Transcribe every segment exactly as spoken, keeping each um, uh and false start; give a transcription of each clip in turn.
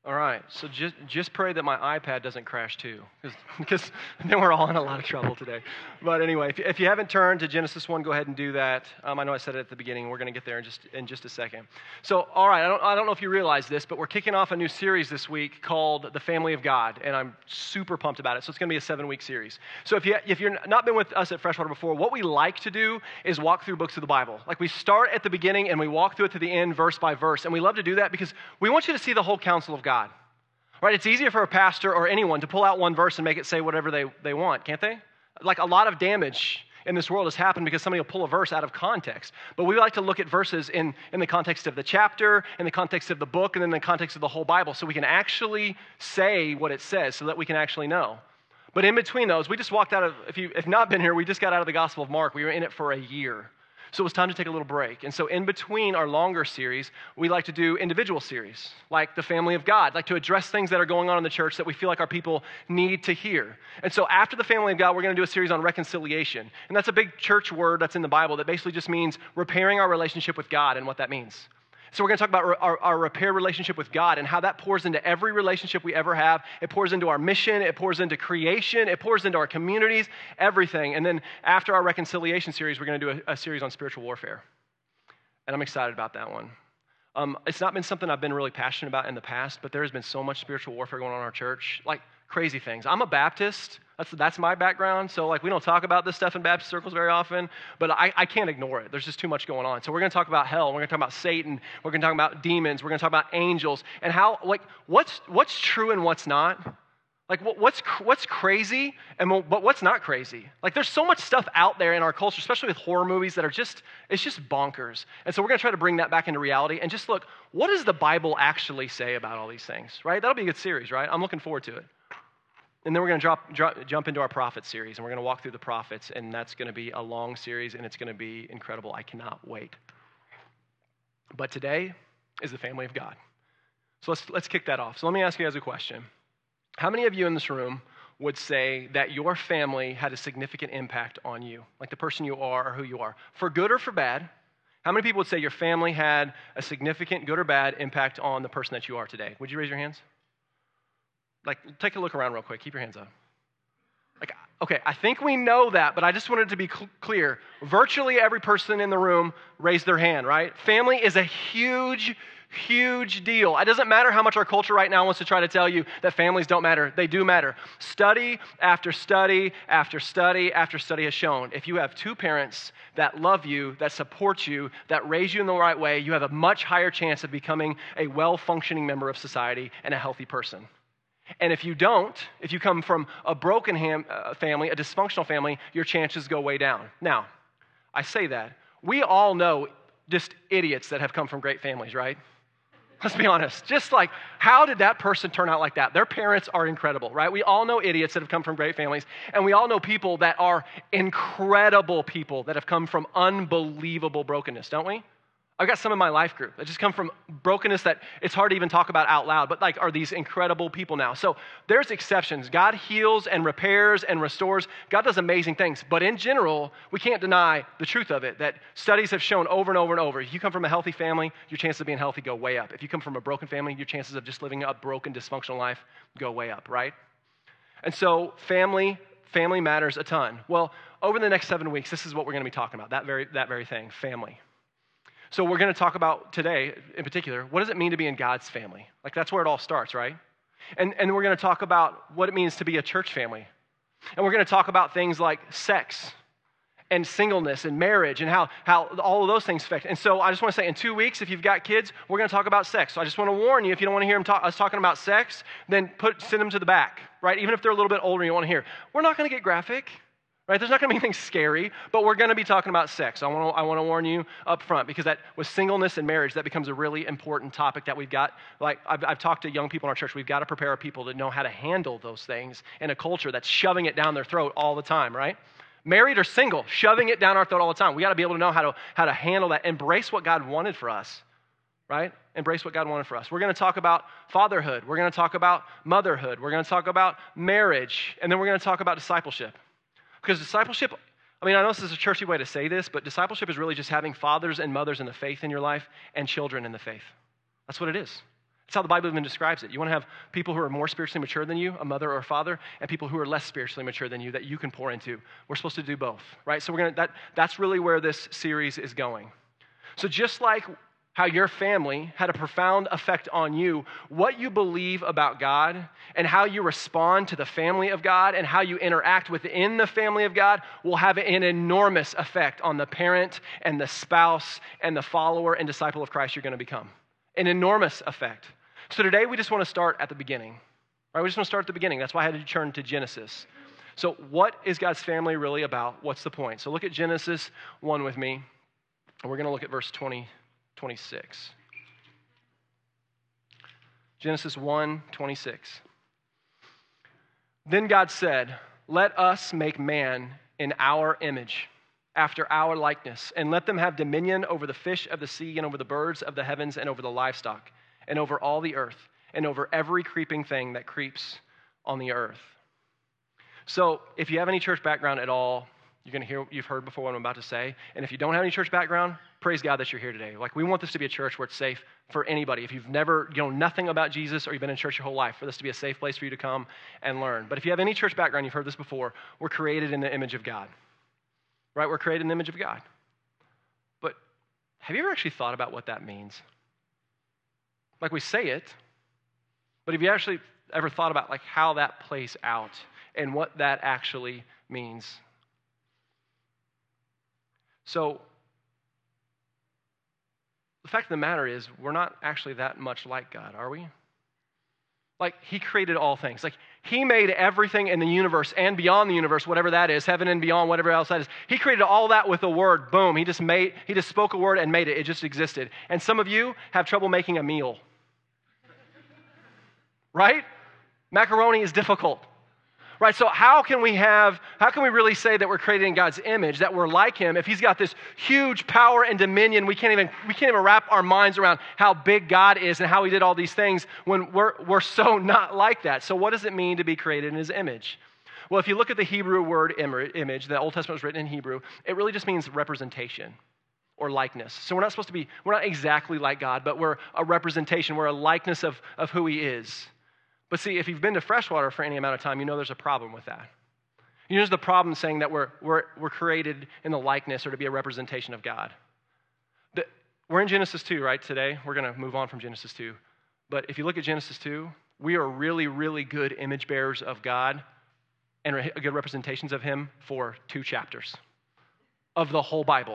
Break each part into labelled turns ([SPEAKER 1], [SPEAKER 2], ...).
[SPEAKER 1] All right, so just just pray that my iPad doesn't crash too, because then we're all in a lot of trouble today. But anyway, if you, if you haven't turned to Genesis one, go ahead and do that. Um, I know I said it at the beginning. We're going to get there in just in just a second. So, all right, I don't I don't know if you realize this, but we're kicking off a new series this week called The Family of God, and I'm super pumped about it. So it's going to be a seven-week series. So if you if you're not been with us at Freshwater before, what we like to do is walk through books of the Bible. Like we start at the beginning and we walk through it to the end, verse by verse, and we love to do that because we want you to see the whole counsel of God. Right? It's easier for a pastor or anyone to pull out one verse and make it say whatever they, they want, can't they? Like a lot of damage in this world has happened because somebody will pull a verse out of context. But we like to look at verses in, in the context of the chapter, in the context of the book, and in the context of the whole Bible so we can actually say what it says so that we can actually know. But in between those, we just walked out of, if you've if not been here, we just got out of the Gospel of Mark. We were in it for a year. So it was time to take a little break. And so in between our longer series, we like to do individual series, like the family of God, like to address things that are going on in the church that we feel like our people need to hear. And so after the family of God, we're going to do a series on reconciliation. And that's a big church word that's in the Bible that basically just means repairing our relationship with God and what that means. So we're going to talk about our, our repair relationship with God and how that pours into every relationship we ever have. It pours into our mission. It pours into creation. It pours into our communities, everything. And then after our reconciliation series, we're going to do a, a series on spiritual warfare. And I'm excited about that one. Um, it's not been something I've been really passionate about in the past, but there has been so much spiritual warfare going on in our church, like crazy things. I'm a Baptist. That's that's my background. So like we don't talk about this stuff in Baptist circles very often, but I, I can't ignore it. There's just too much going on. So we're going to talk about hell. We're going to talk about Satan. We're going to talk about demons. We're going to talk about angels and how like what's what's true and what's not. Like what's what's crazy and but what's not crazy? Like there's so much stuff out there in our culture, especially with horror movies that are just it's just bonkers. And so we're going to try to bring that back into reality and just look, what does the Bible actually say about all these things? Right? That'll be a good series, right? I'm looking forward to it. And then we're going to drop, drop, jump into our prophet series, and we're going to walk through the prophets, and that's going to be a long series, and it's going to be incredible. I cannot wait. But today is the family of God. So let's let's kick that off. So let me ask you guys a question. How many of you in this room would say that your family had a significant impact on you, like the person you are or who you are, for good or for bad? How many people would say your family had a significant, good or bad, impact on the person that you are today? Would you raise your hands? Like, take a look around real quick. Keep your hands up. Like, okay, I think we know that, but I just wanted to be cl- clear. Virtually every person in the room raised their hand, right? Family is a huge, huge deal. It doesn't matter how much our culture right now wants to try to tell you that families don't matter. They do matter. Study after study after study after study has shown if you have two parents that love you, that support you, that raise you in the right way, you have a much higher chance of becoming a well-functioning member of society and a healthy person. And if you don't, if you come from a broken ham, uh, family, a dysfunctional family, your chances go way down. Now, I say that. We all know just idiots that have come from great families, right? Let's be honest. Just like, how did that person turn out like that? Their parents are incredible, right? We all know idiots that have come from great families, and we all know people that are incredible people that have come from unbelievable brokenness, don't we? I've got some in my life group that just come from brokenness that it's hard to even talk about out loud, but like are these incredible people now. So there's exceptions. God heals and repairs and restores. God does amazing things. But in general, we can't deny the truth of it, that studies have shown over and over and over. If you come from a healthy family, your chances of being healthy go way up. If you come from a broken family, your chances of just living a broken, dysfunctional life go way up, right? And so family, family matters a ton. Well, over the next seven weeks, this is what we're going to be talking about, that very, that very thing, family. So we're going to talk about today, in particular, what does it mean to be in God's family? Like that's where it all starts, right? And, and we're going to talk about what it means to be a church family. And we're going to talk about things like sex and singleness and marriage and how, how all of those things affect. And so I just want to say in two weeks, if you've got kids, we're going to talk about sex. So I just want to warn you, if you don't want to hear them talk, us talking about sex, then put send them to the back, right? Even if they're a little bit older and you want to hear. We're not going to get graphic. Right? There's not going to be anything scary, but we're going to be talking about sex. I want to I want to warn you up front because that with singleness and marriage, that becomes a really important topic that we've got. Like I've, I've talked to young people in our church. We've got to prepare our people to know how to handle those things in a culture that's shoving it down their throat all the time, right? Married or single, shoving it down our throat all the time. We got to be able to know how to how to handle that. Embrace what God wanted for us, right? Embrace what God wanted for us. We're going to talk about fatherhood. We're going to talk about motherhood. We're going to talk about marriage, and then we're going to talk about discipleship. Because discipleship, I mean, I know this is a churchy way to say this, but discipleship is really just having fathers and mothers in the faith in your life and children in the faith. That's what it is. That's how the Bible even describes it. You want to have people who are more spiritually mature than you, a mother or a father, and people who are less spiritually mature than you that you can pour into. We're supposed to do both, right? So we're gonna that that's really where this series is going. So just like how your family had a profound effect on you, what you believe about God and how you respond to the family of God and how you interact within the family of God will have an enormous effect on the parent and the spouse and the follower and disciple of Christ you're going to become. An enormous effect. So today we just want to start at the beginning. Right? We just want to start at the beginning. That's why I had to turn to Genesis. So what is God's family really about? What's the point? So look at Genesis one with me, and we're going to look at verse twenty, twenty-six. Genesis one, twenty-six. Then God said, "Let us make man in our image, after our likeness, and let them have dominion over the fish of the sea and over the birds of the heavens and over the livestock and over all the earth and over every creeping thing that creeps on the earth." So if you have any church background at all, you're going to hear, you've heard before what I'm about to say. And if you don't have any church background, praise God that you're here today. Like, we want this to be a church where it's safe for anybody. If you've never, you know, nothing about Jesus or you've been in church your whole life, for this to be a safe place for you to come and learn. But if you have any church background, you've heard this before, we're created in the image of God. Right? We're created in the image of God. But have you ever actually thought about what that means? Like, we say it, but have you actually ever thought about like how that plays out and what that actually means? So the fact of the matter is, we're not actually that much like God, are we? Like, he created all things. Like, he made everything in the universe and beyond the universe, whatever that is, heaven and beyond, whatever else that is. He created all that with a word. Boom. He just made, he just spoke a word and made it. It just existed. And some of you have trouble making a meal. Right? Macaroni is difficult. Right? So how can we have, how can we really say that we're created in God's image, that we're like him, if he's got this huge power and dominion, we can't even, we can't even wrap our minds around how big God is and how he did all these things when we're, we're so not like that. So what does it mean to be created in his image? Well, if you look at the Hebrew word image, the Old Testament was written in Hebrew, it really just means representation or likeness. So we're not supposed to be, we're not exactly like God, but we're a representation, we're a likeness of, of who he is. But see, if you've been to freshwater for any amount of time, you know there's a problem with that. You know there's the problem saying that we're, we're, we're created in the likeness or to be a representation of God. The, we're in Genesis two, right, today? We're going to move on from Genesis two. But if you look at Genesis two, we are really, really good image bearers of God and re- good representations of him for two chapters of the whole Bible.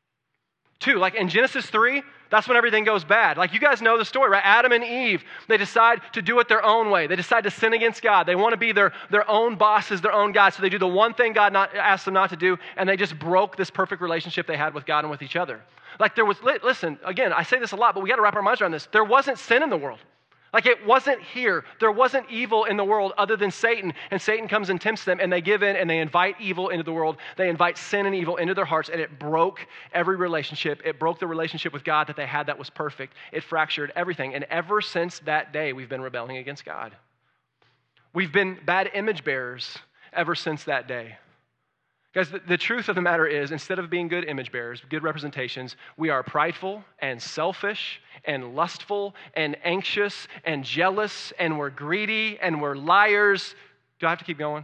[SPEAKER 1] Two, like in Genesis three, that's when everything goes bad. Like, you guys know the story, right? Adam and Eve, they decide to do it their own way. They decide to sin against God. They want to be their, their own bosses, their own God. So they do the one thing God not, asked them not to do, and they just broke this perfect relationship they had with God and with each other. Like, there was, listen, again, I say this a lot, but we got to wrap our minds around this. There wasn't sin in the world. Like, it wasn't here. There wasn't evil in the world other than Satan. And Satan comes and tempts them, and they give in, and they invite evil into the world. They invite sin and evil into their hearts, and it broke every relationship. It broke the relationship with God that they had that was perfect. It fractured everything. And ever since that day, we've been rebelling against God. We've been bad image bearers ever since that day. Guys, the, the truth of the matter is, instead of being good image bearers, good representations, we are prideful and selfish and lustful and anxious and jealous, and we're greedy and we're liars. Do I have to keep going?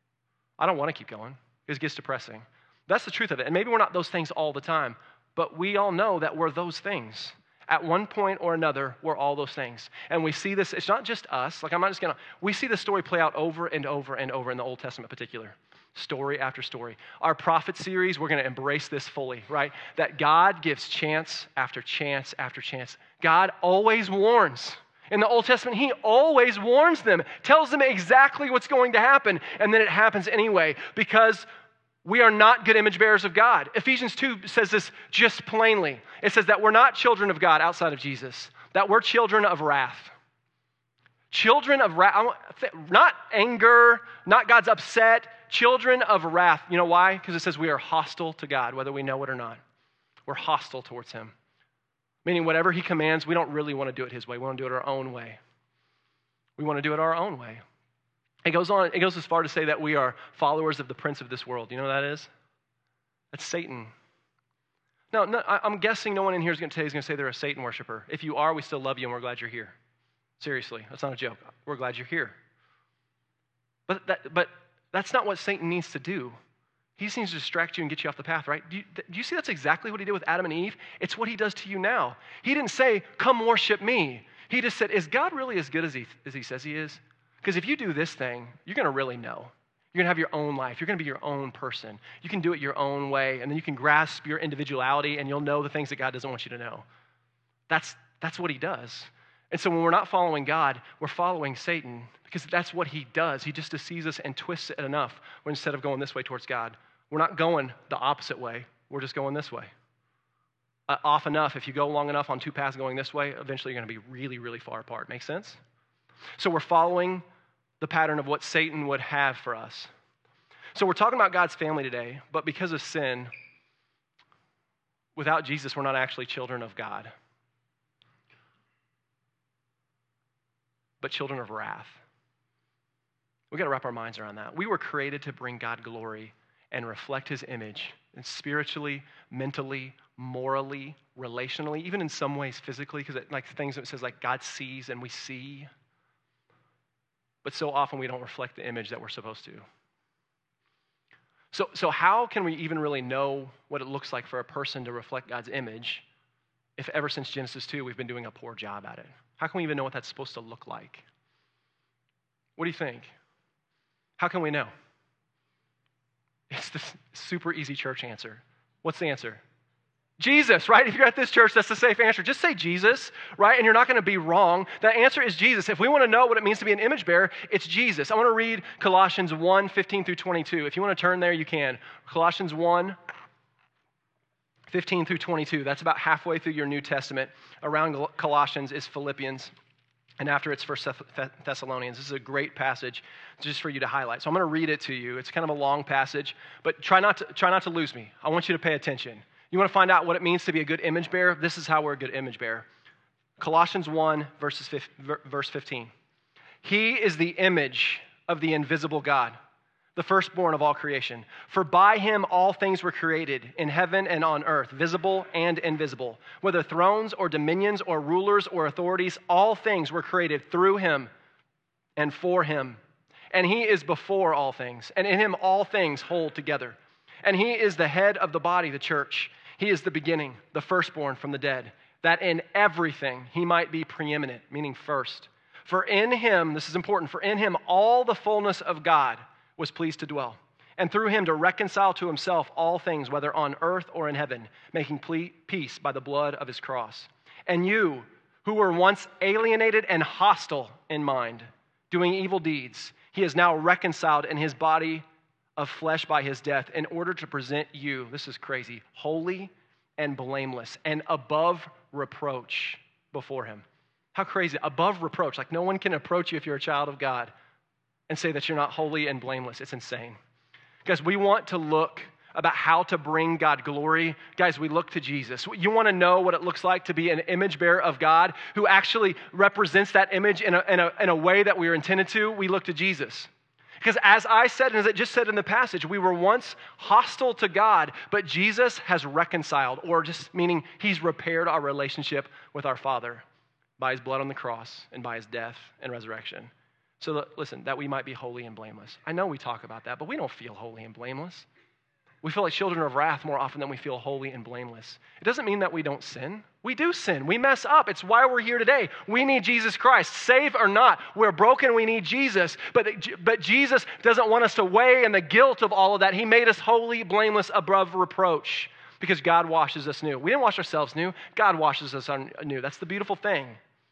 [SPEAKER 1] I don't want to keep going. It gets depressing. That's the truth of it. And maybe we're not those things all the time, but we all know that we're those things. At one point or another, we're all those things. And we see this, it's not just us. Like, I'm not just going to, we see this story play out over and over and over in the Old Testament in particular. Story after story. Our prophet series, we're going to embrace this fully, right? That God gives chance after chance after chance. God always warns. In the Old Testament, he always warns them, tells them exactly what's going to happen, and then it happens anyway because we are not good image bearers of God. Ephesians two says this just plainly. It says that we're not children of God outside of Jesus, that we're children of wrath. Children of wrath, not anger, not God's upset, children of wrath. You know why? Because it says we are hostile to God, whether we know it or not. We're hostile towards him. Meaning whatever he commands, we don't really want to do it his way. We want to do it our own way. We want to do it our own way. It goes on, it goes as far to say that we are followers of the prince of this world. You know what that is? That's Satan. Now, no, I'm guessing no one in here is going to, today is going to say they're a Satan worshiper. If you are, we still love you and we're glad you're here. Seriously, that's not a joke. We're glad you're here. But that, but that's not what Satan needs to do. He just needs to distract you and get you off the path, right? Do you, do you see that's exactly what he did with Adam and Eve? It's what he does to you now. He didn't say, come worship me. He just said, is God really as good as he, as he says he is? Because if you do this thing, you're going to really know. You're going to have your own life. You're going to be your own person. You can do it your own way, and then you can grasp your individuality, and you'll know the things that God doesn't want you to know. That's, that's what he does. And so when we're not following God, we're following Satan, because that's what he does. He just deceives us and twists it enough when instead of going this way towards God, we're not going the opposite way. We're just going this way. Uh, off enough, if you go long enough on two paths going this way, eventually you're going to be really, really far apart. Make sense? So we're following the pattern of what Satan would have for us. So we're talking about God's family today, but because of sin, without Jesus, we're not actually children of God, but children of wrath. We've got to wrap our minds around that. We were created to bring God glory and reflect his image, and spiritually, mentally, morally, relationally, even in some ways physically, because like things that it says like God sees and we see. But so often we don't reflect the image that we're supposed to. So, so how can we even really know what it looks like for a person to reflect God's image if ever since Genesis two we've been doing a poor job at it? How can we even know what that's supposed to look like? What do you think? How can we know? It's the super easy church answer. What's the answer? Jesus, right? If you're at this church, that's the safe answer. Just say Jesus, right? And you're not going to be wrong. The answer is Jesus. If we want to know what it means to be an image bearer, it's Jesus. I want to read Colossians one, fifteen through twenty-two. If you want to turn there, you can. Colossians one, fifteen through twenty-two. That's about halfway through your New Testament. Around Colossians is Philippians. And after it's First Thessalonians. This is a great passage just for you to highlight. So I'm going to read it to you. It's kind of a long passage, but try not to, try not to lose me. I want you to pay attention. You want to find out what it means to be a good image bearer? This is how we're a good image bearer. Colossians one, verses verse fifteen. He is the image of the invisible God, the firstborn of all creation. For by him all things were created, in heaven and on earth, visible and invisible. Whether thrones or dominions or rulers or authorities, all things were created through him and for him. And he is before all things, and in him all things hold together. And he is the head of the body, the church. He is the beginning, the firstborn from the dead, that in everything he might be preeminent, meaning first. For in him, this is important, for in him all the fullness of God was pleased to dwell, and through him to reconcile to himself all things, whether on earth or in heaven, making peace by the blood of his cross. And you, who were once alienated and hostile in mind, doing evil deeds, he is now reconciled in his body of flesh by his death, in order to present you, this is crazy, holy and blameless and above reproach before him. How crazy, above reproach. Like no one can approach you if you're a child of God and say that you're not holy and blameless. It's insane. Guys, we want to look about how to bring God glory. Guys, we look to Jesus. You want to know what it looks like to be an image bearer of God who actually represents that image in a, in a, in a way that we are intended to? We look to Jesus. Because as I said, and as it just said in the passage, we were once hostile to God, but Jesus has reconciled, or just meaning he's repaired our relationship with our Father by his blood on the cross and by his death and resurrection. So listen, that we might be holy and blameless. I know we talk about that, but we don't feel holy and blameless. We feel like children of wrath more often than we feel holy and blameless. It doesn't mean that we don't sin. We do sin. We mess up. It's why we're here today. We need Jesus Christ. Save or not, we're broken. We need Jesus. But, but Jesus doesn't want us to weigh in the guilt of all of that. He made us holy, blameless, above reproach because God washes us new. We didn't wash ourselves new. God washes us new. That's the beautiful thing.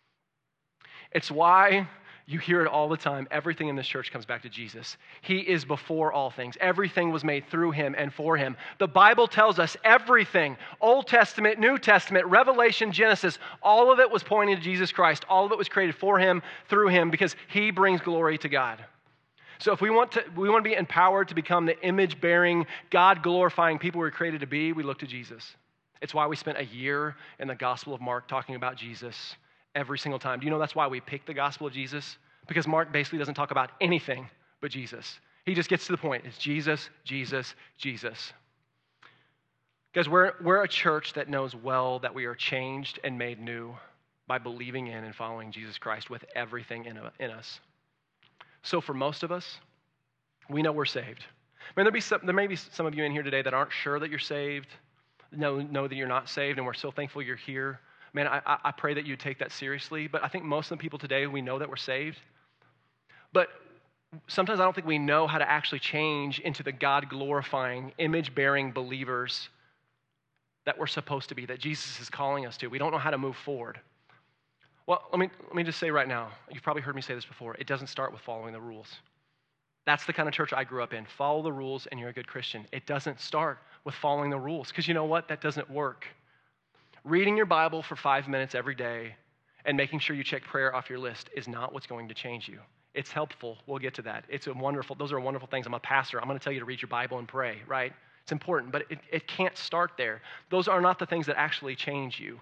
[SPEAKER 1] It's why you hear it all the time. Everything in this church comes back to Jesus. He is before all things. Everything was made through him and for him. The Bible tells us everything, Old Testament, New Testament, Revelation, Genesis, all of it was pointing to Jesus Christ. All of it was created for him, through him, because he brings glory to God. So if we want to, we want to be empowered to become the image-bearing, God-glorifying people we're created to be, we look to Jesus. It's why we spent a year in the Gospel of Mark talking about Jesus every single time. Do you know that's why we picked the gospel of Jesus? Because Mark basically doesn't talk about anything but Jesus. He just gets to the point. It's Jesus, Jesus, Jesus. Guys, we're, we're a church that knows well that we are changed and made new by believing in and following Jesus Christ with everything in, in us. So for most of us, we know we're saved. I mean, there, be some, there may be some of you in here today that aren't sure that you're saved, know, know that you're not saved, and we're so thankful you're here. Man, I, I pray that you take that seriously, but I think most of the people today, we know that we're saved. But sometimes I don't think we know how to actually change into the God-glorifying, image-bearing believers that we're supposed to be, that Jesus is calling us to. We don't know how to move forward. Well, let me, let me just say right now, you've probably heard me say this before, it doesn't start with following the rules. That's the kind of church I grew up in. Follow the rules and you're a good Christian. It doesn't start with following the rules, because you know what? That doesn't work. Reading your Bible for five minutes every day and making sure you check prayer off your list is not what's going to change you. It's helpful. We'll get to that. It's a wonderful, those are wonderful things. I'm a pastor. I'm going to tell you to read your Bible and pray, right? It's important, but it, it can't start there. Those are not the things that actually change you.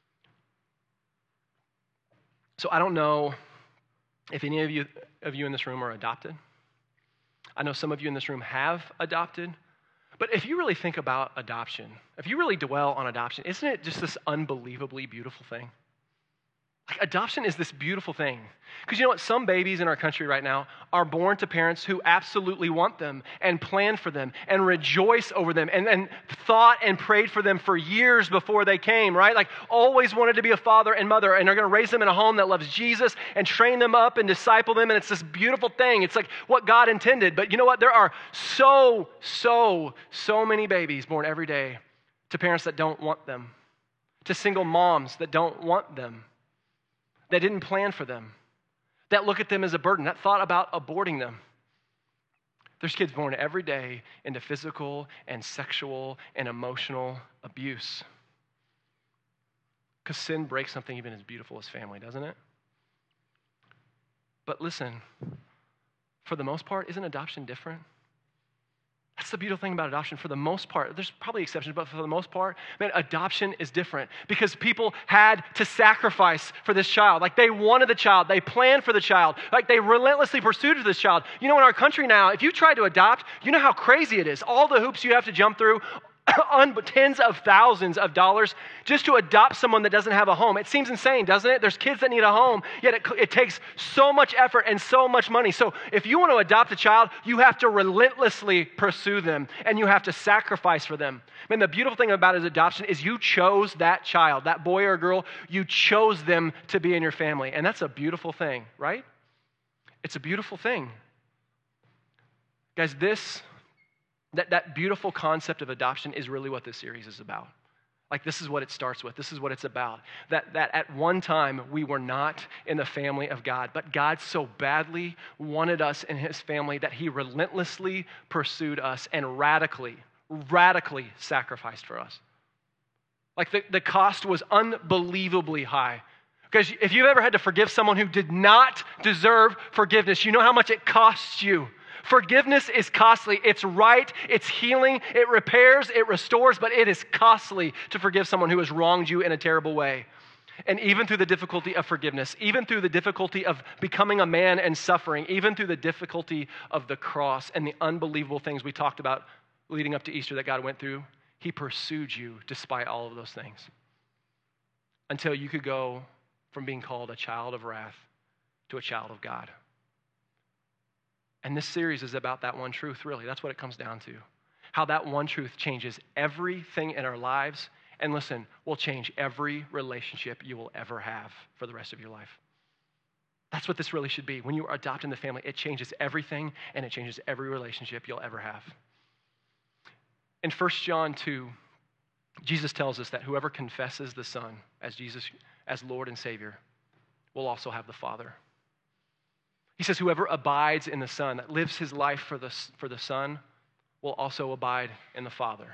[SPEAKER 1] So I don't know if any of you of you in this room are adopted. I know some of you in this room have adopted. But if you really think about adoption, if you really dwell on adoption, isn't it just this unbelievably beautiful thing? Like, adoption is this beautiful thing. Because you know what? Some babies in our country right now are born to parents who absolutely want them and plan for them and rejoice over them and, and thought and prayed for them for years before they came, right? Like, always wanted to be a father and mother, and they're going to raise them in a home that loves Jesus and train them up and disciple them, and it's this beautiful thing. It's like what God intended. But you know what? There are so, so, so many babies born every day to parents that don't want them, to single moms that don't want them, that didn't plan for them, that look at them as a burden, that thought about aborting them. There's kids born every day into physical and sexual and emotional abuse. Because sin breaks something even as beautiful as family, doesn't it? But listen, for the most part, isn't adoption different? That's the beautiful thing about adoption. For the most part, there's probably exceptions, but for the most part, man, adoption is different because people had to sacrifice for this child. Like, they wanted the child. They planned for the child. Like, they relentlessly pursued for this child. You know, in our country now, if you try to adopt, you know how crazy it is. All the hoops you have to jump through, tens of thousands of dollars just to adopt someone that doesn't have a home. It seems insane, doesn't it? There's kids that need a home, yet it, it takes so much effort and so much money. So if you want to adopt a child, you have to relentlessly pursue them, and you have to sacrifice for them. I mean, the beautiful thing about his adoption is you chose that child, that boy or girl, you chose them to be in your family, and that's a beautiful thing, right? It's a beautiful thing. Guys, this That, that beautiful concept of adoption is really what this series is about. Like, this is what it starts with. This is what it's about. That, that at one time, we were not in the family of God, but God so badly wanted us in his family that he relentlessly pursued us and radically, radically sacrificed for us. Like, the, the cost was unbelievably high. Because if you've ever had to forgive someone who did not deserve forgiveness, you know how much it costs you. Forgiveness is costly. It's right. It's healing. It repairs. It restores. But it is costly to forgive someone who has wronged you in a terrible way. And even through the difficulty of forgiveness, even through the difficulty of becoming a man and suffering, even through the difficulty of the cross and the unbelievable things we talked about leading up to Easter that God went through, he pursued you despite all of those things until you could go from being called a child of wrath to a child of God. And this series is about that one truth, really. That's what it comes down to. How that one truth changes everything in our lives, and listen, will change every relationship you will ever have for the rest of your life. That's what this really should be. When you are adopting the family, it changes everything, and it changes every relationship you'll ever have. In First John two, Jesus tells us that whoever confesses the Son as Jesus, as Lord and Savior, will also have the Father. He says, whoever abides in the Son, that lives his life for the, for the Son, will also abide in the Father.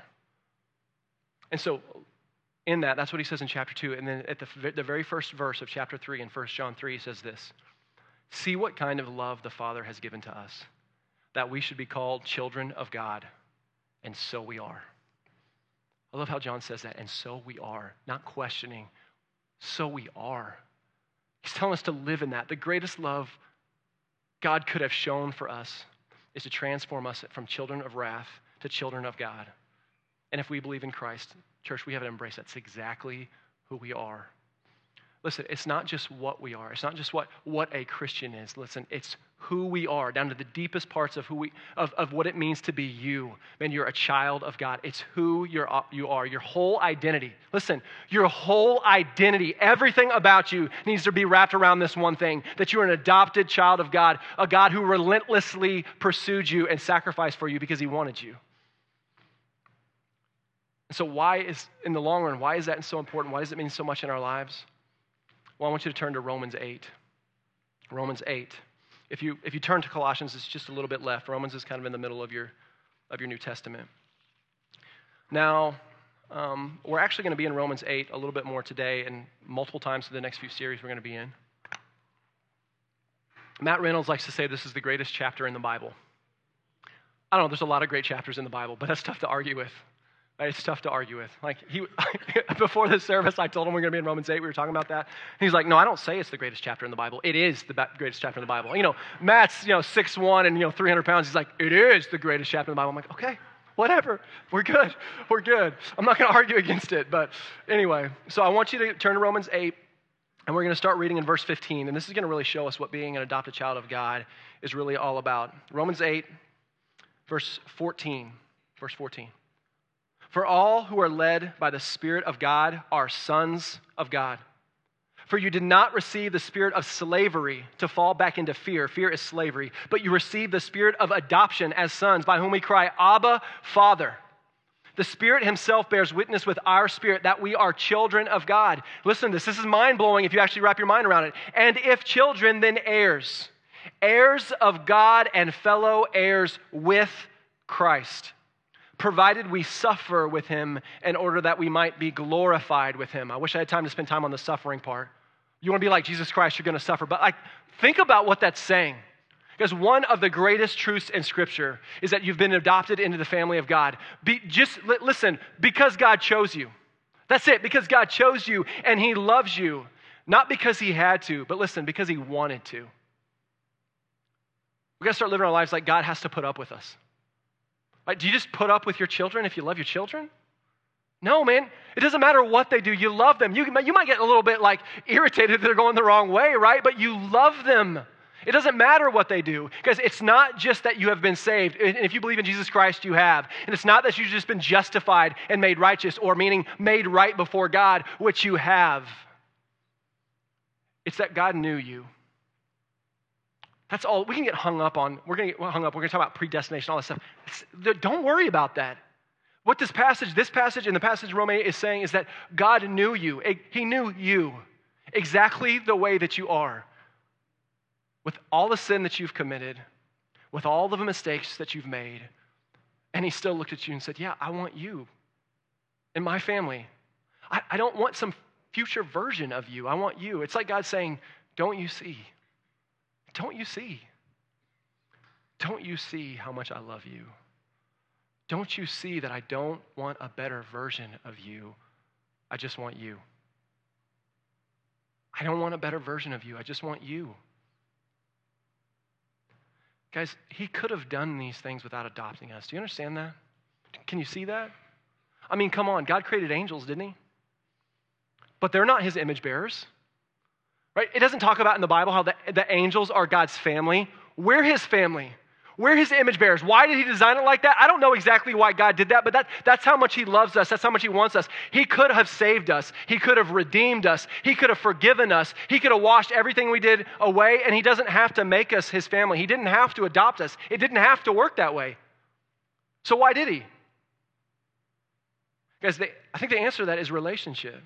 [SPEAKER 1] And so in that, that's what he says in chapter two. And then at the, the very first verse of chapter three in First John three, he says this: see what kind of love the Father has given to us, that we should be called children of God. And so we are. I love how John says that, and so we are. Not questioning, so we are. He's telling us to live in that. The greatest love God could have shown for us is to transform us from children of wrath to children of God. And if we believe in Christ, church, we have to embrace that's exactly who we are. listen, it's not just what we are. It's not just what, what a Christian is. Listen, it's who we are, down to the deepest parts of who we of, of what it means to be you. Man, you're a child of God. It's who you're, you are, your whole identity. Listen, your whole identity, everything about you needs to be wrapped around this one thing, that you're an adopted child of God, a God who relentlessly pursued you and sacrificed for you because he wanted you. So why is, in the long run, why is that so important? Why does it mean so much in our lives? Well, I want you to turn to Romans eight. Romans eight. If you if you turn to Colossians, it's just a little bit left. Romans is kind of in the middle of your of your New Testament. Now, um, we're actually going to be in Romans eight a little bit more today and multiple times through the next few series we're going to be in. Matt Reynolds likes to say this is the greatest chapter in the Bible. I don't know, there's a lot of great chapters in the Bible, but that's tough to argue with. It's tough to argue with. Like he, before the service, I told him we're going to be in Romans eight. We were talking about that. He's like, no, I don't say it's the greatest chapter in the Bible. It is the greatest chapter in the Bible. You know, Matt's, you know, six one and, you know, three hundred pounds. He's like, it is the greatest chapter in the Bible. I'm like, okay, whatever. We're good. We're good. I'm not going to argue against it. But anyway, so I want you to turn to Romans eight, and we're going to start reading in verse fifteen. And this is going to really show us what being an adopted child of God is really all about. Romans eight, verse fourteen. Verse fourteen. For all who are led by the Spirit of God are sons of God. For you did not receive the spirit of slavery to fall back into fear. Fear is slavery. But you received the spirit of adoption as sons, by whom we cry, Abba, Father. The Spirit himself bears witness with our spirit that we are children of God. Listen to this. This is mind-blowing if you actually wrap your mind around it. And if children, then heirs. Heirs of God and fellow heirs with Christ, provided we suffer with him in order that we might be glorified with him. I wish I had time to spend time on the suffering part. You want to be like Jesus Christ, you're going to suffer. But like, think about what that's saying. Because one of the greatest truths in Scripture is that you've been adopted into the family of God. Be, just listen, because God chose you. That's it, because God chose you and he loves you. Not because he had to, but listen, because he wanted to. We've got to start living our lives like God has to put up with us. Like, do you just put up with your children if you love your children? No, man. It doesn't matter what they do. You love them. You, you might get a little bit like irritated that they're going the wrong way, right? But you love them. It doesn't matter what they do, because it's not just that you have been saved. And if you believe in Jesus Christ, you have. And it's not that you've just been justified and made righteous, or meaning made right before God, which you have. It's that God knew you. That's all. We can get hung up on, we're going to get hung up, we're going to talk about predestination, all this stuff. It's, don't worry about that. What this passage, this passage and the passage in Romans eight is saying is that God knew you. He knew you exactly the way that you are. With all the sin that you've committed, with all the mistakes that you've made. And he still looked at you and said, yeah, I want you in my family. I, I don't want some future version of you. I want you. It's like God saying, don't you see? Don't you see? Don't you see how much I love you? Don't you see that I don't want a better version of you? I just want you. I don't want a better version of you. I just want you. Guys, he could have done these things without adopting us. Do you understand that? Can you see that? I mean, come on. God created angels, didn't he? But they're not his image bearers. Right? It doesn't talk about in the Bible how the, the angels are God's family. We're his family. We're his image bearers. Why did he design it like that? I don't know exactly why God did that, but that, that's how much he loves us. That's how much he wants us. He could have saved us. He could have redeemed us. He could have forgiven us. He could have washed everything we did away, and he doesn't have to make us his family. He didn't have to adopt us. It didn't have to work that way. So why did he? Guys, they, I think the answer to that is relationship.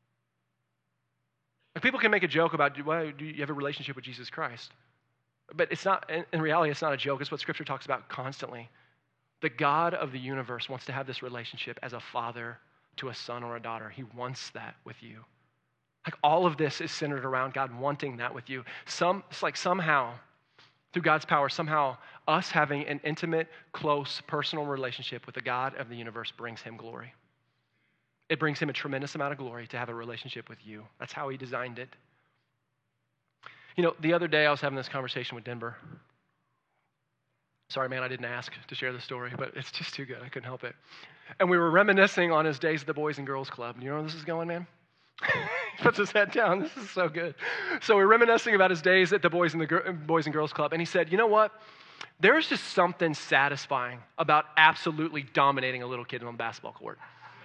[SPEAKER 1] Like, people can make a joke about, well, do you have a relationship with Jesus Christ? But it's not, in reality, it's not a joke. It's what Scripture talks about constantly. The God of the universe wants to have this relationship as a father to a son or a daughter. He wants that with you. Like, all of this is centered around God wanting that with you. Some, it's like somehow, through God's power, somehow us having an intimate, close, personal relationship with the God of the universe brings him glory. It brings him a tremendous amount of glory to have a relationship with you. That's how he designed it. You know, the other day I was having this conversation with Denver. Sorry, man, I didn't ask to share the story, but it's just too good. I couldn't help it. And we were reminiscing on his days at the Boys and Girls Club. You know where this is going, man? He puts his head down. This is so good. So we're reminiscing about his days at the Boys and, the Gir- Boys and Girls Club. And he said, you know what? There's just something satisfying about absolutely dominating a little kid on the basketball court.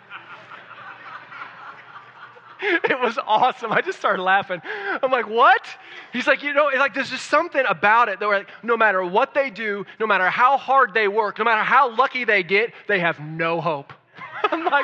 [SPEAKER 1] It was awesome. I just started laughing. I'm like, what? He's like, you know, it's like there's just something about it that we're like, no matter what they do, no matter how hard they work, no matter how lucky they get, they have no hope. I'm like,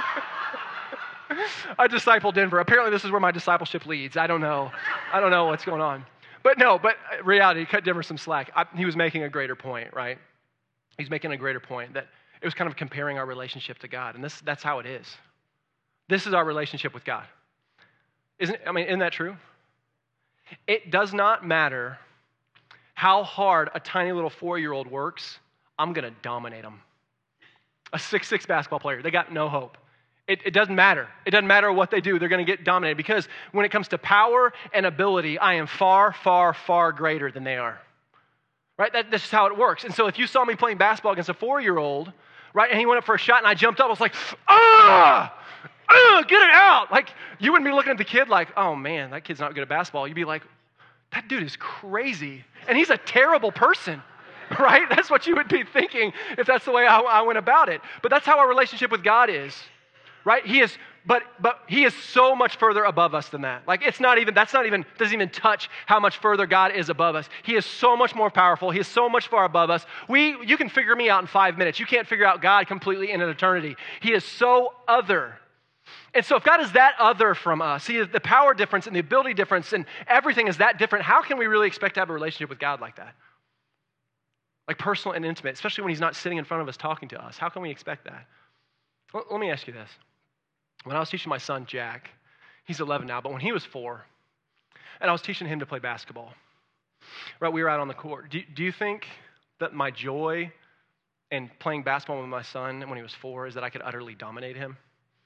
[SPEAKER 1] I disciple Denver. Apparently this is where my discipleship leads. I don't know. I don't know what's going on. But no, but reality, cut Denver some slack. I, he was making a greater point, right? He's making a greater point that it was kind of comparing our relationship to God. And this that's how it is. This is our relationship with God. Isn't, I mean, isn't that true? It does not matter how hard a tiny little four-year-old works, I'm going to dominate them. A six foot six basketball player, they got no hope. It, it doesn't matter. It doesn't matter what they do. They're going to get dominated because when it comes to power and ability, I am far, far, far greater than they are. Right? That, that's just how it works. And so if you saw me playing basketball against a four-year-old, right, and he went up for a shot and I jumped up, I was like, ah! Uh, get it out. Like, you wouldn't be looking at the kid like, oh man, that kid's not good at basketball. You'd be like, that dude is crazy. And he's a terrible person, right? That's what you would be thinking if that's the way I, I went about it. But that's how our relationship with God is, right? He is, but but he is so much further above us than that. Like, it's not even, that's not even, doesn't even touch how much further God is above us. He is so much more powerful. He is so much far above us. We, you can figure me out in five minutes. You can't figure out God completely in an eternity. He is so other. And so if God is that other from us, he is the power difference and the ability difference and everything is that different, how can we really expect to have a relationship with God like that? Like personal and intimate, especially when he's not sitting in front of us talking to us. How can we expect that? Well, let me ask you this. When I was teaching my son, Jack, he's eleven now, but when he was four, and I was teaching him to play basketball, right, we were out on the court. Do, do you think that my joy in playing basketball with my son when he was four is that I could utterly dominate him?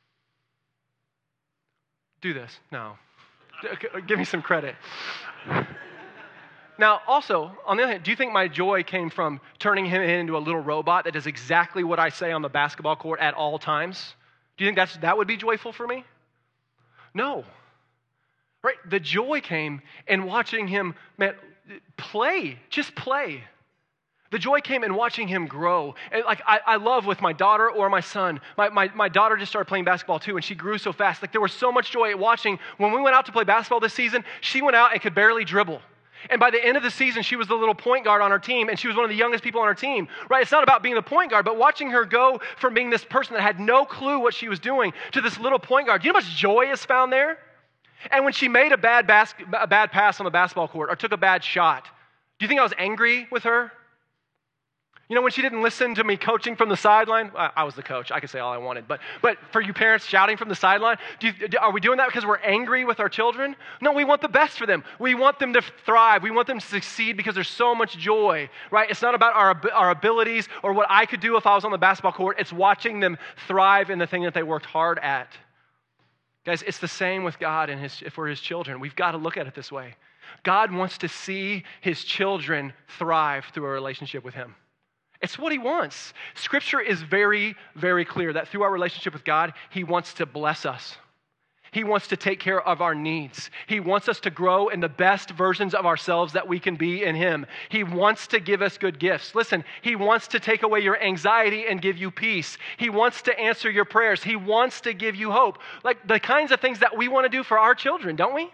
[SPEAKER 1] Do this. No. Give me some credit. Now, also, on the other hand, do you think my joy came from turning him into a little robot that does exactly what I say on the basketball court at all times? Do you think that's that would be joyful for me? No. Right? The joy came in watching him, man, play, just play. The joy came in watching him grow. And like I, I love with my daughter or my son. My, my, my daughter just started playing basketball too, and she grew so fast. Like there was so much joy at watching. When we went out to play basketball this season, she went out and could barely dribble. And by the end of the season, she was the little point guard on our team, and she was one of the youngest people on our team. Right? It's not about being the point guard, but watching her go from being this person that had no clue what she was doing to this little point guard. Do you know how much joy is found there? And when she made a bad, bas- a bad pass on the basketball court or took a bad shot, do you think I was angry with her? You know, when she didn't listen to me coaching from the sideline, I, I was the coach. I could say all I wanted. But but for you parents shouting from the sideline, do you, are we doing that because we're angry with our children? No, we want the best for them. We want them to thrive. We want them to succeed because there's so much joy, right? It's not about our, our abilities or what I could do if I was on the basketball court. It's watching them thrive in the thing that they worked hard at. Guys, it's the same with God and his, if we're his children. We've got to look at it this way. God wants to see his children thrive through a relationship with him. It's what he wants. Scripture is very, very clear that through our relationship with God, he wants to bless us. He wants to take care of our needs. He wants us to grow in the best versions of ourselves that we can be in him. He wants to give us good gifts. Listen, he wants to take away your anxiety and give you peace. He wants to answer your prayers. He wants to give you hope. Like the kinds of things that we want to do for our children, don't we?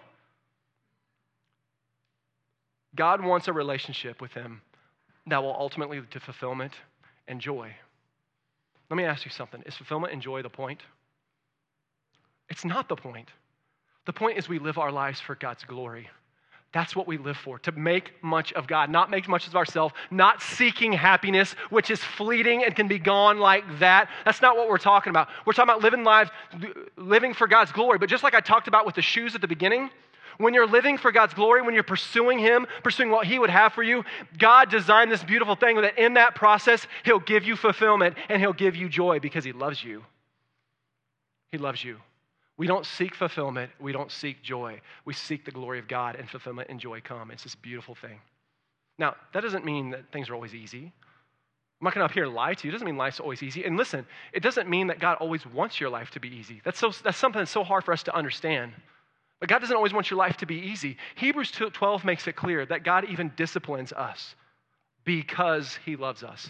[SPEAKER 1] God wants a relationship with him that will ultimately lead to fulfillment and joy. Let me ask you something. Is fulfillment and joy the point? It's not the point. The point is we live our lives for God's glory. That's what we live for, to make much of God, not make much of ourselves, not seeking happiness, which is fleeting and can be gone like that. That's not what we're talking about. We're talking about living lives, living for God's glory. But just like I talked about with the shoes at the beginning, when you're living for God's glory, when you're pursuing him, pursuing what he would have for you, God designed this beautiful thing that in that process, he'll give you fulfillment and he'll give you joy because he loves you. He loves you. We don't seek fulfillment. We don't seek joy. We seek the glory of God, and fulfillment and joy come. It's this beautiful thing. Now, that doesn't mean that things are always easy. I'm not going to up here lie to you. It doesn't mean life's always easy. And listen, it doesn't mean that God always wants your life to be easy. That's so. That's something that's so hard for us to understand. But God doesn't always want your life to be easy. Hebrews twelve makes it clear that God even disciplines us because he loves us.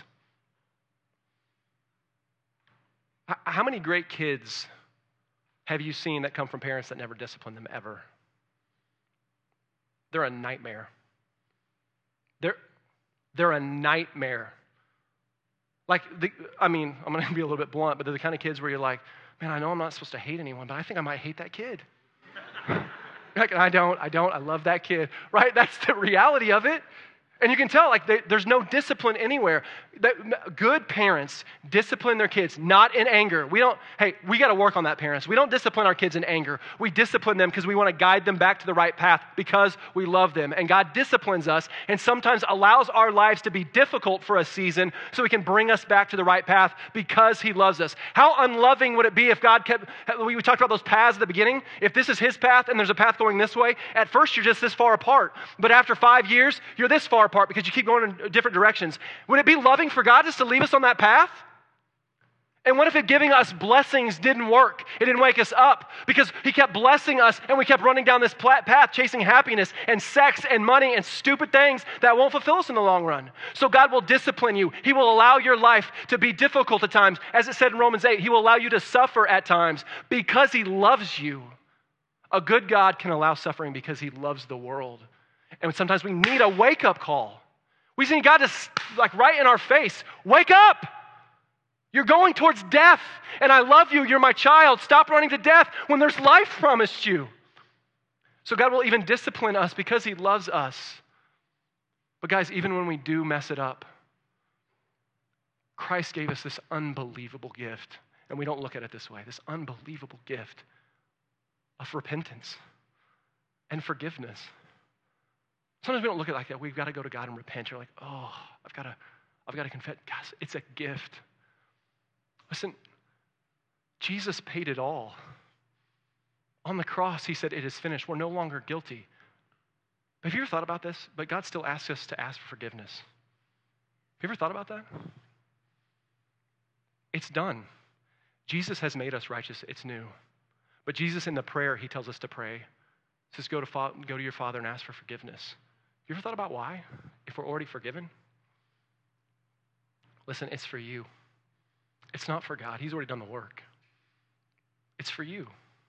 [SPEAKER 1] How many great kids have you seen that come from parents that never discipline them ever? They're a nightmare. They're, they're a nightmare. Like, the, I mean, I'm going to be a little bit blunt, but they're the kind of kids where you're like, man, I know I'm not supposed to hate anyone, but I think I might hate that kid. Like, I don't, I don't, I love that kid, right? That's the reality of it. And you can tell, like, they, there's no discipline anywhere. That, good parents discipline their kids, not in anger. We don't, hey, we got to work on that, parents. We don't discipline our kids in anger. We discipline them because we want to guide them back to the right path because we love them. And God disciplines us and sometimes allows our lives to be difficult for a season so he can bring us back to the right path because he loves us. How unloving would it be if God kept, we talked about those paths at the beginning. If this is his path and there's a path going this way, at first you're just this far apart. But after five years, you're this far apart because you keep going in different directions. Would it be loving for God just to leave us on that path? And what if it giving us blessings didn't work? It didn't wake us up because he kept blessing us and we kept running down this path chasing happiness and sex and money and stupid things that won't fulfill us in the long run. So God will discipline you. He will allow your life to be difficult at times. As it said in Romans eight, he will allow you to suffer at times because he loves you. A good God can allow suffering because he loves the world. And sometimes we need a wake-up call. We need God to, like, right in our face, wake up. You're going towards death, and I love you. You're my child. Stop running to death when there's life promised you. So God will even discipline us because he loves us. But guys, even when we do mess it up, Christ gave us this unbelievable gift, and we don't look at it this way, this unbelievable gift of repentance and forgiveness. Sometimes we don't look at it like that. We've got to go to God and repent. You're like, oh, I've got to, I've got to confess. Guys, it's a gift. Listen, Jesus paid it all. On the cross, he said, it is finished. We're no longer guilty. But have you ever thought about this? But God still asks us to ask for forgiveness. Have you ever thought about that? It's done. Jesus has made us righteous. It's new. But Jesus, in the prayer, he tells us to pray. He says, go to, fa- go to your Father and ask for forgiveness. You ever thought about why? If we're already forgiven? Listen, it's for you. It's not for God. He's already done the work. It's for you.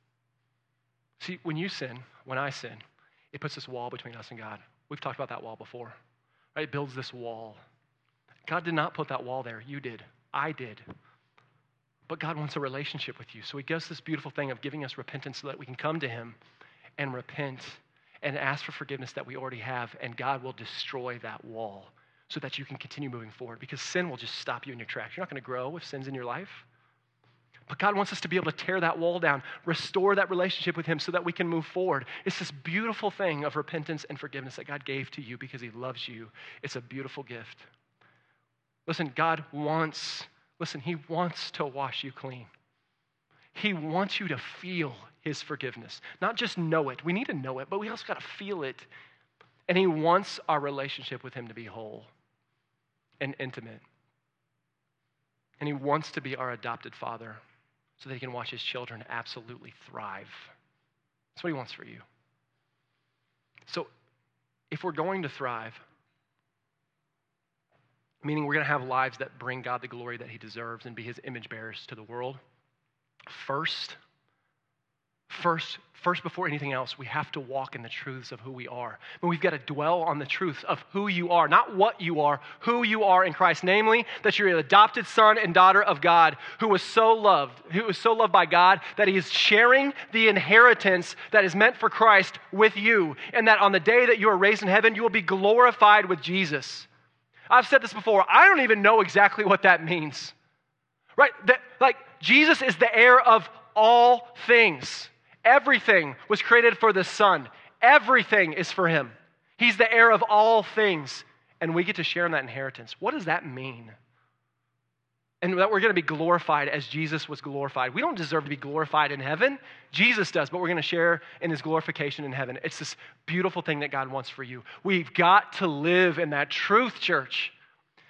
[SPEAKER 1] See, when you sin, when I sin, it puts this wall between us and God. We've talked about that wall before. Right? It builds this wall. God did not put that wall there. You did. I did. But God wants a relationship with you. So he gives this beautiful thing of giving us repentance so that we can come to him and repent and ask for forgiveness that we already have, and God will destroy that wall so that you can continue moving forward, because sin will just stop you in your tracks. You're not going to grow if sin's in your life. But God wants us to be able to tear that wall down, restore that relationship with him so that we can move forward. It's this beautiful thing of repentance and forgiveness that God gave to you because he loves you. It's a beautiful gift. Listen, God wants, listen, he wants to wash you clean. He wants you to feel his forgiveness, not just know it. We need to know it, but we also got to feel it. And he wants our relationship with him to be whole and intimate. And he wants to be our adopted father so that he can watch his children absolutely thrive. That's what he wants for you. So if we're going to thrive, meaning we're going to have lives that bring God the glory that he deserves and be his image bearers to the world, first, First, first before anything else, we have to walk in the truths of who we are. But we've got to dwell on the truth of who you are, not what you are, who you are in Christ. Namely, that you're an adopted son and daughter of God who was so loved, who was so loved by God that he is sharing the inheritance that is meant for Christ with you. And that on the day that you are raised in heaven, you will be glorified with Jesus. I've said this before. I don't even know exactly what that means. Right? That, like, Jesus is the heir of all things. Everything was created for the Son. Everything is for him. He's the heir of all things, and we get to share in that inheritance. What does that mean? And that we're going to be glorified as Jesus was glorified. We don't deserve to be glorified in heaven. Jesus does, but we're going to share in his glorification in heaven. It's this beautiful thing that God wants for you. We've got to live in that truth, church.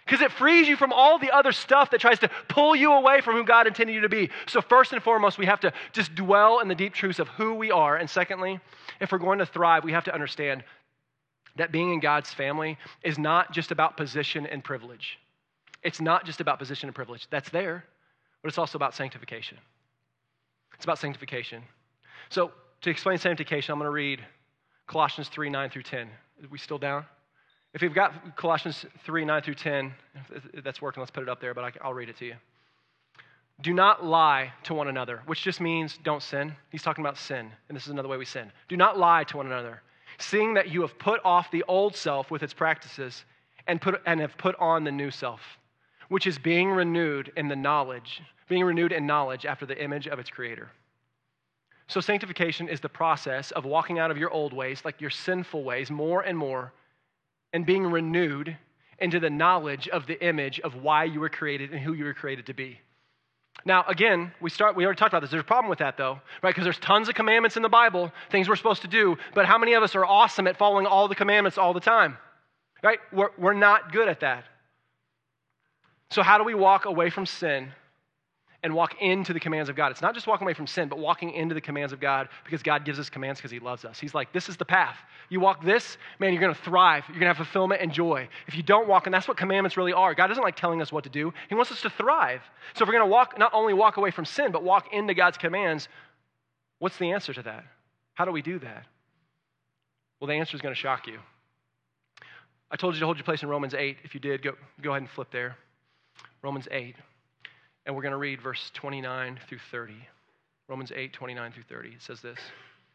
[SPEAKER 1] Because it frees you from all the other stuff that tries to pull you away from who God intended you to be. So first and foremost, we have to just dwell in the deep truths of who we are. And secondly, if we're going to thrive, we have to understand that being in God's family is not just about position and privilege. It's not just about position and privilege. That's there, but it's also about sanctification. It's about sanctification. So to explain sanctification, I'm going to read Colossians three, nine through ten. Are we still down? If you've got Colossians three, nine through ten, if that's working, let's put it up there, but I'll read it to you. Do not lie to one another, which just means don't sin. He's talking about sin, and this is another way we sin. Do not lie to one another, seeing that you have put off the old self with its practices and put and have put on the new self, which is being renewed in the knowledge, being renewed in knowledge after the image of its creator. So sanctification is the process of walking out of your old ways, like your sinful ways, more and more, and being renewed into the knowledge of the image of why you were created and who you were created to be. Now, again, we start. We already talked about this. There's a problem with that, though, right? Because there's tons of commandments in the Bible, things we're supposed to do, but how many of us are awesome at following all the commandments all the time, right? We're, we're not good at that. So how do we walk away from sin and walk into the commands of God? It's not just walking away from sin, but walking into the commands of God, because God gives us commands because he loves us. He's like, this is the path. You walk this, man, you're going to thrive. You're going to have fulfillment and joy. If you don't walk, and that's what commandments really are. God doesn't like telling us what to do. He wants us to thrive. So if we're going to walk, not only walk away from sin, but walk into God's commands, what's the answer to that? How do we do that? Well, the answer is going to shock you. I told you to hold your place in Romans eight. If you did, go, go ahead and flip there. Romans eight. And we're going to read verse twenty-nine through thirty. Romans eight, twenty-nine through thirty. It says this.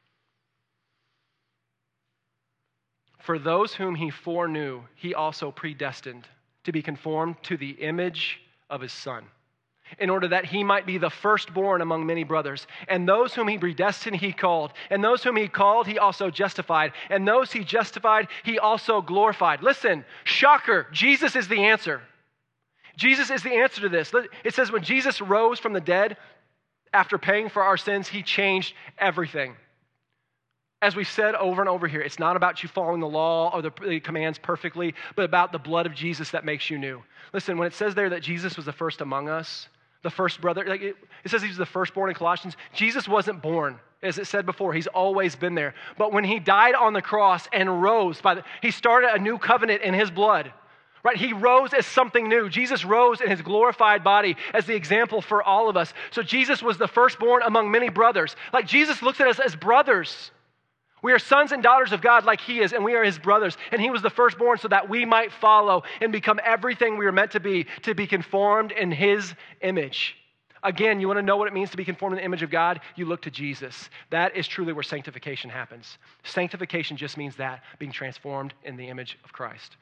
[SPEAKER 1] For those whom he foreknew, he also predestined to be conformed to the image of his Son, in order that he might be the firstborn among many brothers. And those whom he predestined, he called. And those whom he called, he also justified. And those he justified, he also glorified. Listen, shocker, Jesus is the answer. Jesus is the answer to this. It says when Jesus rose from the dead, after paying for our sins, he changed everything. As we've said over and over here, it's not about you following the law or the commands perfectly, but about the blood of Jesus that makes you new. Listen, when it says there that Jesus was the first among us, the first brother, like it, it says he was the firstborn in Colossians. Jesus wasn't born, as it said before. He's always been there. But when he died on the cross and rose, by the, he started a new covenant in his blood. Right? He rose as something new. Jesus rose in his glorified body as the example for all of us. So Jesus was the firstborn among many brothers. Like Jesus looks at us as brothers. We are sons and daughters of God like he is, and we are his brothers. And he was the firstborn so that we might follow and become everything we were meant to be, to be conformed in his image. Again, you want to know what it means to be conformed in the image of God? You look to Jesus. That is truly where sanctification happens. Sanctification just means that, being transformed in the image of Christ,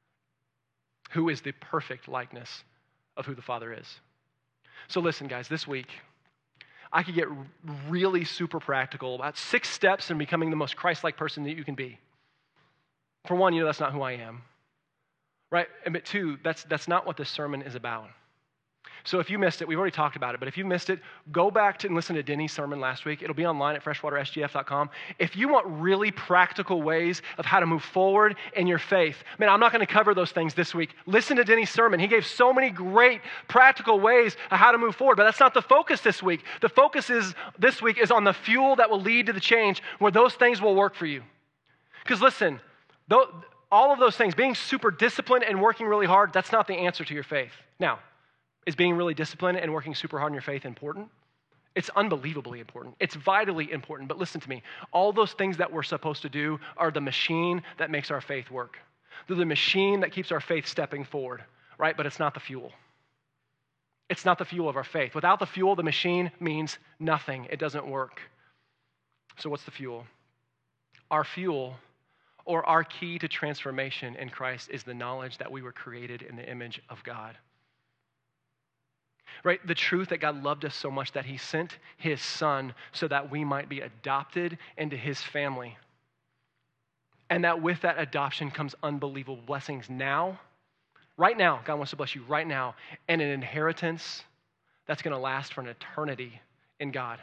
[SPEAKER 1] who is the perfect likeness of who the Father is. So listen, guys, this week, I could get really super practical about six steps in becoming the most Christ-like person that you can be. For one, you know that's not who I am, right? And but two, that's, that's not what this sermon is about. So if you missed it, we've already talked about it, but if you missed it, go back to and listen to Denny's sermon last week. It'll be online at freshwater s g f dot com. If you want really practical ways of how to move forward in your faith, man, I'm not going to cover those things this week. Listen to Denny's sermon. He gave so many great practical ways of how to move forward, but that's not the focus this week. The focus is this week is on the fuel that will lead to the change, where those things will work for you. Because listen, though, all of those things, being super disciplined and working really hard, that's not the answer to your faith. Now, is being really disciplined and working super hard in your faith important? It's unbelievably important. It's vitally important. But listen to me. All those things that we're supposed to do are the machine that makes our faith work. They're the machine that keeps our faith stepping forward, right? But it's not the fuel. It's not the fuel of our faith. Without the fuel, the machine means nothing. It doesn't work. So what's the fuel? Our fuel, or our key to transformation in Christ, is the knowledge that we were created in the image of God. Right? The truth that God loved us so much that he sent his Son so that we might be adopted into his family. And that with that adoption comes unbelievable blessings now. Right now, God wants to bless you right now. And an inheritance that's going to last for an eternity in God.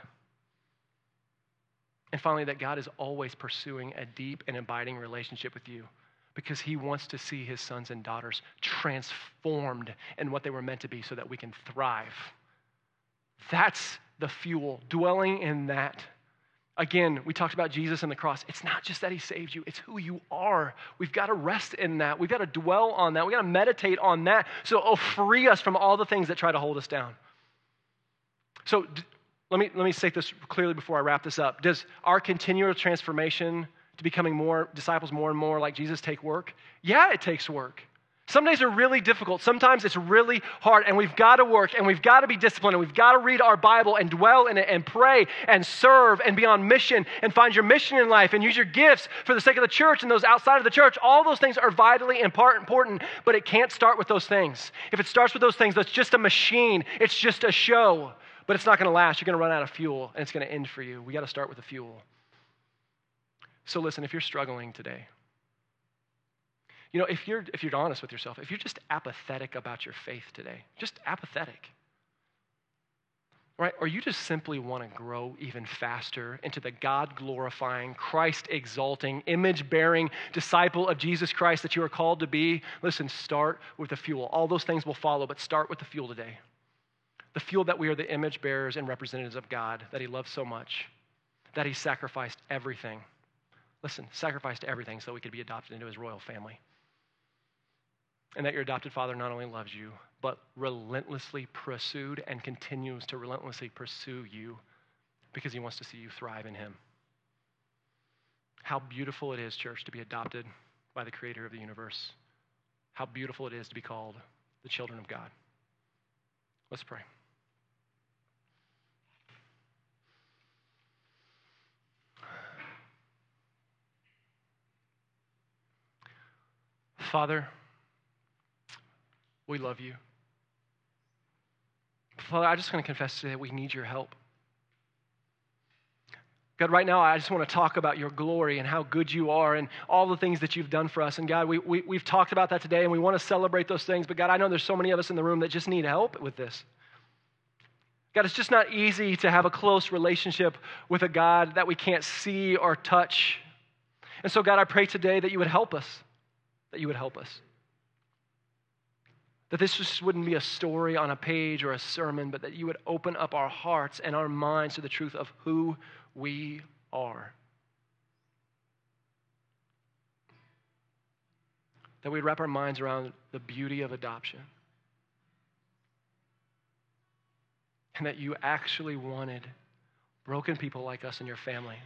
[SPEAKER 1] And finally, that God is always pursuing a deep and abiding relationship with you. because he wants to see his sons and daughters transformed in what they were meant to be so that we can thrive. That's the fuel, dwelling in that. Again, we talked about Jesus and the cross. It's not just that he saved you, it's who you are. We've got to rest in that. We've got to dwell on that. We've got to meditate on that so it'll free us from all the things that try to hold us down. So d- let me, let me say this clearly before I wrap this up. Does our continual transformation to becoming more disciples more and more like Jesus take work? Yeah, it takes work. Some days are really difficult. Sometimes it's really hard, and we've got to work, and we've got to be disciplined, and we've got to read our Bible and dwell in it and pray and serve and be on mission and find your mission in life and use your gifts for the sake of the church and those outside of the church. All those things are vitally important, but it can't start with those things. If it starts with those things, that's just a machine. It's just a show, but it's not going to last. You're going to run out of fuel, and it's going to end for you. We got to start with the fuel. So listen, if you're struggling today, you know, if you're if you're honest with yourself, if you're just apathetic about your faith today, just apathetic, right? Or you just simply want to grow even faster into the God-glorifying, Christ-exalting, image-bearing disciple of Jesus Christ that you are called to be, listen, start with the fuel. All those things will follow, but start with the fuel today. The fuel that we are the image bearers and representatives of God, that he loves so much, that he sacrificed everything. Listen, sacrificed everything so we could be adopted into his royal family. And that your adopted father not only loves you, but relentlessly pursued and continues to relentlessly pursue you because he wants to see you thrive in him. How beautiful it is, church, to be adopted by the creator of the universe. How beautiful it is to be called the children of God. Let's pray. Father, we love you. Father, I just want to confess today that we need your help. God, right now, I just want to talk about your glory and how good you are and all the things that you've done for us. And God, we, we, we've talked about that today, and we want to celebrate those things. But God, I know there's so many of us in the room that just need help with this. God, it's just not easy to have a close relationship with a God that we can't see or touch. And so, God, I pray today that you would help us, that you would help us. That this just wouldn't be a story on a page or a sermon, but that you would open up our hearts and our minds to the truth of who we are. That we'd wrap our minds around the beauty of adoption. And that you actually wanted broken people like us in your family.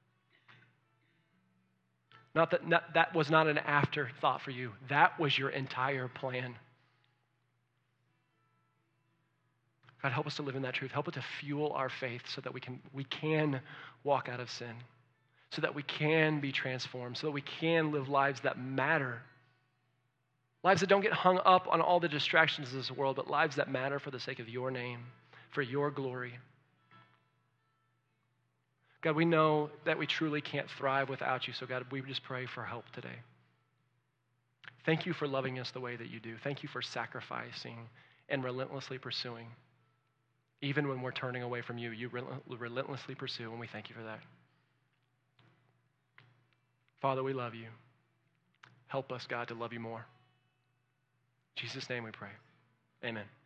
[SPEAKER 1] Not that not, that was not an afterthought for you. That was your entire plan. God, help us to live in that truth. Help it to fuel our faith so that we can we can walk out of sin, so that we can be transformed, so that we can live lives that matter. Lives that don't get hung up on all the distractions of this world, but lives that matter for the sake of your name, for your glory. God, we know that we truly can't thrive without you, so God, we just pray for help today. Thank you for loving us the way that you do. Thank you for sacrificing and relentlessly pursuing. Even when we're turning away from you, you relentlessly pursue, and we thank you for that. Father, we love you. Help us, God, to love you more. In Jesus' name we pray. Amen.